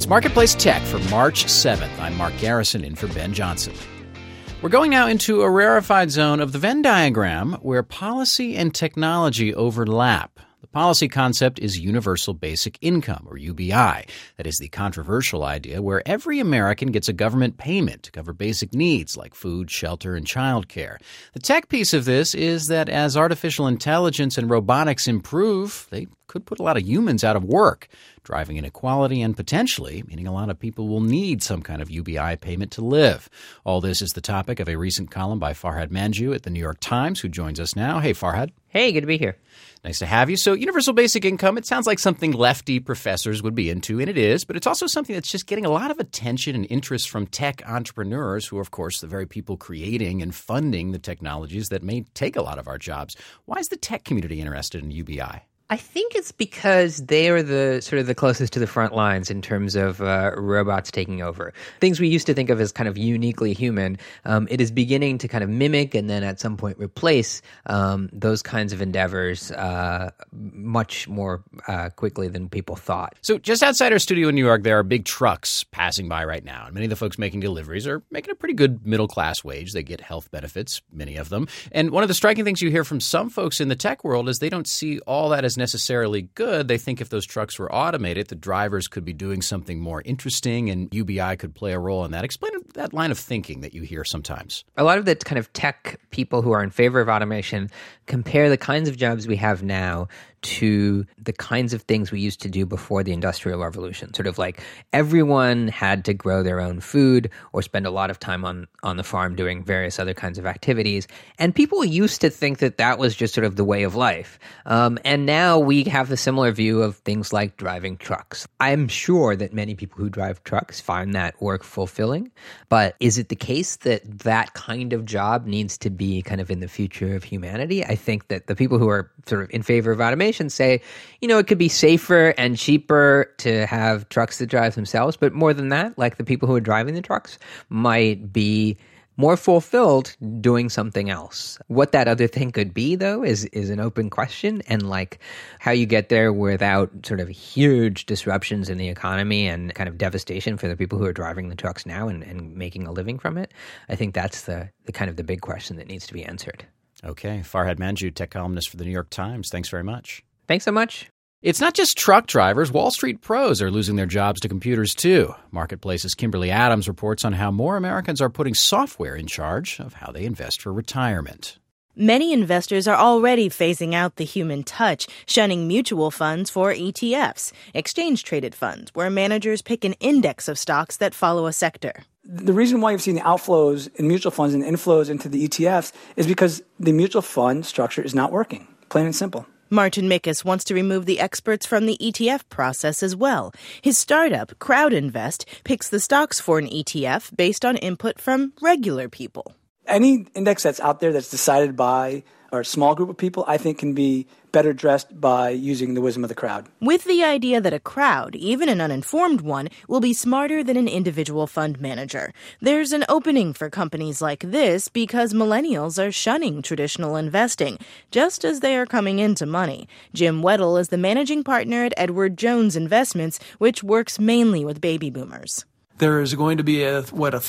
It's Marketplace Tech for March 7th. I'm Mark Garrison in for Ben Johnson. We're going now into a rarefied zone of the Venn diagram where policy and technology overlap. The policy concept is Universal Basic Income, or UBI. That is the controversial idea where every American gets a government payment to cover basic needs like food, shelter, and childcare. The tech piece of this is that as artificial intelligence and robotics improve, they could put a lot of humans out of work, driving inequality and potentially meaning a lot of people will need some kind of UBI payment to live. All this is the topic of a recent column by Farhad Manjoo at the New York Times, who joins us now. Hey, Farhad. Hey, good to be here. Nice to have you. So Universal Basic Income, it sounds like something lefty professors would be into, and it is, but it's also something that's just getting a lot of attention and interest from tech entrepreneurs who are, of course, the very people creating and funding the technologies that may take a lot of our jobs. Why is the tech community interested in UBI? I think it's because they are the sort of the closest to the front lines in terms of robots taking over. Things we used to think of as kind of uniquely human, it is beginning to kind of mimic and then at some point replace those kinds of endeavors much more quickly than people thought. So just outside our studio in New York, there are big trucks passing by right now. And many of the folks making deliveries are making a pretty good middle-class wage. They get health benefits, many of them. And one of the striking things you hear from some folks in the tech world is they don't see all that as necessarily good. They think if those trucks were automated, the drivers could be doing something more interesting and UBI could play a role in that. Explain that line of thinking that you hear sometimes. A lot of the kind of tech people who are in favor of automation compare the kinds of jobs we have now to the kinds of things we used to do before the Industrial Revolution. Sort of like everyone had to grow their own food or spend a lot of time on the farm doing various other kinds of activities. And people used to think that that was just sort of the way of life. And now we have a similar view of things like driving trucks. I'm sure that many people who drive trucks find that work fulfilling. But is it the case that that kind of job needs to be kind of in the future of humanity? I think that the people who are sort of in favor of automation say, you know, it could be safer and cheaper to have trucks that drive themselves. But more than that, like the people who are driving the trucks might be more fulfilled doing something else. What that other thing could be, though, is an open question. And like how you get there without sort of huge disruptions in the economy and kind of devastation for the people who are driving the trucks now and making a living from it. I think that's the kind of the big question that needs to be answered. Okay. Farhad Manjoo, tech columnist for the New York Times. Thanks very much. Thanks so much. It's not just truck drivers. Wall Street pros are losing their jobs to computers, too. Marketplace's Kimberly Adams reports on how more Americans are putting software in charge of how they invest for retirement. Many investors are already phasing out the human touch, shunning mutual funds for ETFs, exchange-traded funds, where managers pick an index of stocks that follow a sector. The reason why you've seen the outflows in mutual funds and inflows into the ETFs is because the mutual fund structure is not working, plain and simple. Martin Mickes wants to remove the experts from the ETF process as well. His startup, CrowdInvest, picks the stocks for an ETF based on input from regular people. Any index that's out there that's decided by a small group of people, I think can be better addressed by using the wisdom of the crowd. With the idea that a crowd, even an uninformed one, will be smarter than an individual fund manager. There's an opening for companies like this because millennials are shunning traditional investing, just as they are coming into money. Jim Weddle is the managing partner at Edward Jones Investments, which works mainly with baby boomers. There is going to be a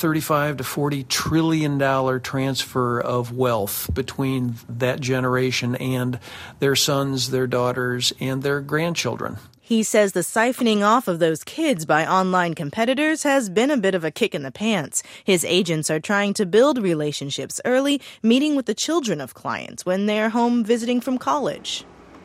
35 to $40 trillion transfer of wealth between that generation and their sons, their daughters, and their grandchildren. He says the siphoning off of those kids by online competitors has been a bit of a kick in the pants. His agents are trying to build relationships early, meeting with the children of clients when they're home visiting from college.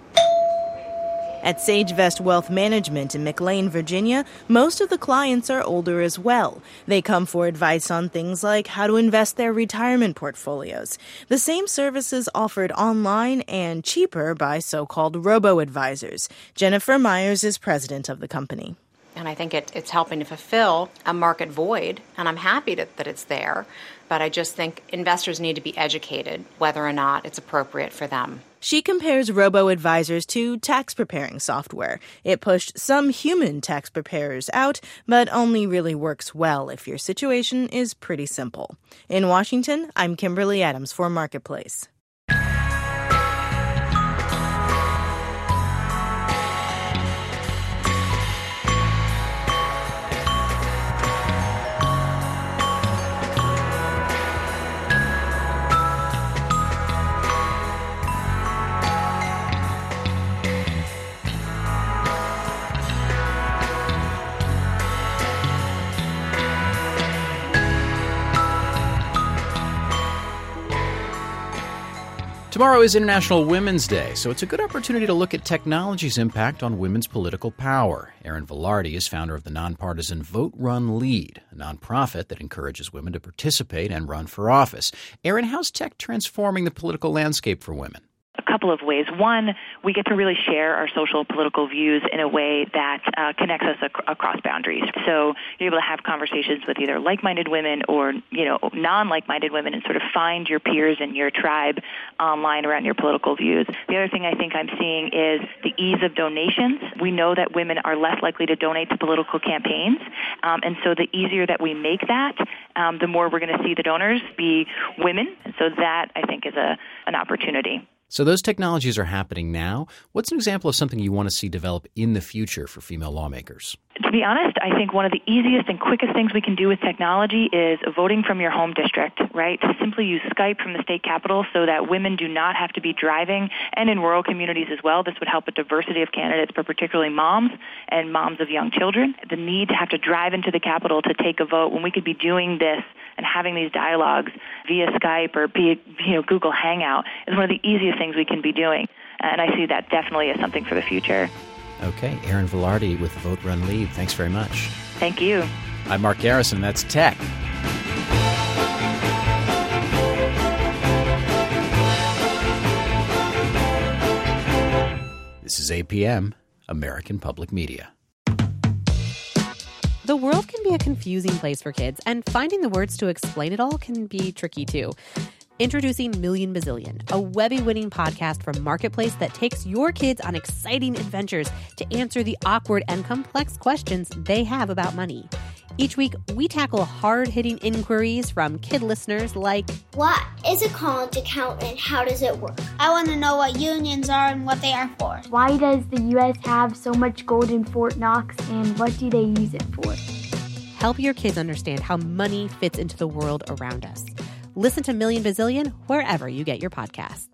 At SageVest Wealth Management in McLean, Virginia, most of the clients are older as well. They come for advice on things like how to invest their retirement portfolios. The same services offered online and cheaper by so-called robo-advisors. Jennifer Myers is president of the company. And I think it's helping to fulfill a market void, and I'm happy that it's there. But I just think investors need to be educated whether or not it's appropriate for them. She compares robo-advisors to tax-preparing software. It pushed some human tax preparers out, but only really works well if your situation is pretty simple. In Washington, I'm Kimberly Adams for Marketplace. Tomorrow is International Women's Day, so it's a good opportunity to look at technology's impact on women's political power. Erin Vilardi is founder of the nonpartisan Vote, Run, Lead, a nonprofit that encourages women to participate and run for office. Erin, how's tech transforming the political landscape for women? A couple of ways. One, we get to really share our social political views in a way that connects us across boundaries. So you're able to have conversations with either like-minded women or, non-like-minded women and sort of find your peers and your tribe online around your political views. The other thing I think I'm seeing is the ease of donations. We know that women are less likely to donate to political campaigns, and so the easier that we make that, the more we're going to see the donors be women. So that, I think, is an opportunity. So those technologies are happening now. What's an example of something you want to see develop in the future for female lawmakers? To be honest, I think one of the easiest and quickest things we can do with technology is voting from your home district, right? To simply use Skype from the state capitol so that women do not have to be driving, and in rural communities as well. This would help a diversity of candidates, but particularly moms and moms of young children. The need to have to drive into the capitol to take a vote when we could be doing this and having these dialogues via Skype or Google Hangout is one of the easiest things we can be doing. And I see that definitely as something for the future. Okay, Erin Vilardi with Vote, Run, Lead. Thanks very much. Thank you. I'm Mark Garrison. That's Tech. This is APM, American Public Media. The world can be a confusing place for kids, and finding the words to explain it all can be tricky too. Introducing Million Bazillion, a Webby-winning podcast from Marketplace that takes your kids on exciting adventures to answer the awkward and complex questions they have about money. Each week, we tackle hard-hitting inquiries from kid listeners like, what is a college account and how does it work? I want to know what unions are and what they are for. Why does the U.S. have so much gold in Fort Knox and what do they use it for? Help your kids understand how money fits into the world around us. Listen to Million Bazillion wherever you get your podcasts.